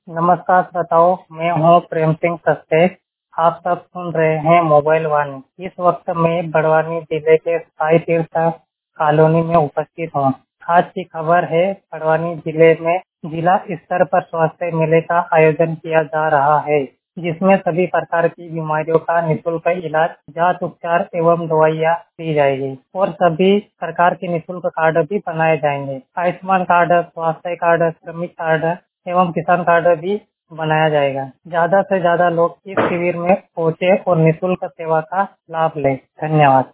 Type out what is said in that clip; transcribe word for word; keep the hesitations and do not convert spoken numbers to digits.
नमस्कार श्रोताओं, मैं हूँ प्रेम सिंह सस्ते। आप सब सुन रहे हैं मोबाइल वाणी। इस वक्त मैं बड़वानी जिले के साई तीर्थ कॉलोनी में उपस्थित हूँ। आज की खबर है, बड़वानी जिले में जिला स्तर पर स्वास्थ्य मेले का आयोजन किया जा रहा है, जिसमें सभी प्रकार की बीमारियों का निःशुल्क इलाज, जांच, उपचार एवं दवाइयाँ दी जाएगी और सभी प्रकार के निःशुल्क कार्ड भी बनाए जाएंगे। आयुष्मान कार्ड, स्वास्थ्य कार्ड, श्रमिक कार्ड एवं किसान कार्ड भी बनाया जाएगा। ज्यादा से ज्यादा लोग इस शिविर में पहुंचे और निःशुल्क सेवा का लाभ लें। धन्यवाद।